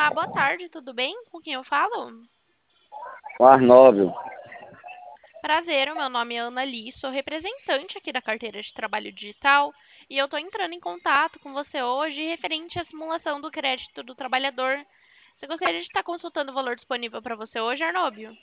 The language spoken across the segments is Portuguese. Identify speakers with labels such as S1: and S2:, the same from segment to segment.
S1: Olá, boa tarde, tudo bem? Com quem eu falo?
S2: O Arnóbio.
S1: Prazer, o meu nome é Ana Li, sou representante aqui da carteira de trabalho digital e eu estou entrando em contato com você hoje referente à simulação do crédito do trabalhador. Você gostaria de estar consultando o valor disponível para você hoje, Arnóbio?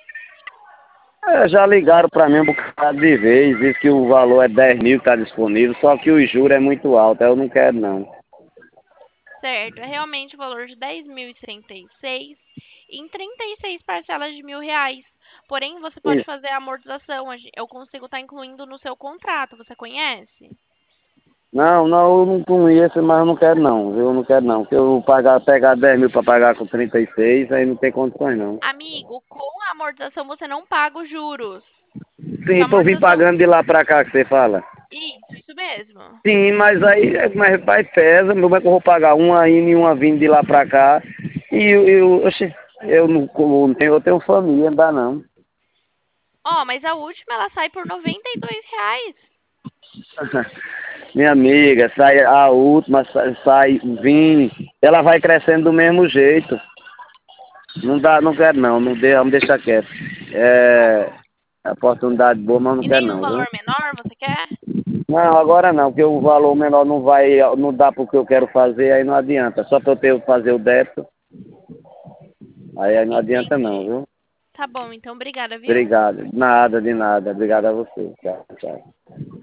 S2: Já ligaram para mim um bocado de vez, diz que o valor é 10 mil que está disponível, só que o juro é muito alto, eu não quero não.
S1: Certo, é realmente o valor de 10.036 em 36 parcelas de R$ 1.000. Porém, você pode
S2: Isso.
S1: fazer a amortização, eu consigo estar incluindo no seu contrato, você conhece?
S2: Não, não, eu não conheço, mas eu não quero não, viu? Eu não quero não, porque eu pegar 10 mil para pagar com 36, aí não tem condições não.
S1: Amigo, com a amortização você não paga os juros. Com a
S2: Sim, tô vim
S1: amortização.
S2: pagando de lá para cá que você fala.
S1: Isso mesmo.
S2: Sim, mas aí, mas pai pesa, como é que eu vou pagar uma indo e uma vindo de lá para cá? Oxi, eu não tenho, eu tenho família, não dá não.
S1: Ó, mas a última ela sai por R$ 92.
S2: Minha amiga, sai a última, sai 20, ela vai crescendo do mesmo jeito. Não dá, não quero não, não dê, vamos deixar quieto. É oportunidade boa, mas não
S1: E
S2: quero
S1: nenhum
S2: não, viu?
S1: valor menor você quer?
S2: Não, agora não, porque o valor menor não vai, não dá porque eu quero fazer, aí não adianta. Só para eu ter que fazer o débito, aí não adianta não,
S1: Entendi.
S2: viu?
S1: Tá bom, então obrigada, viu?
S2: Obrigado. Nada, de nada. Obrigado a você. Tchau, tchau.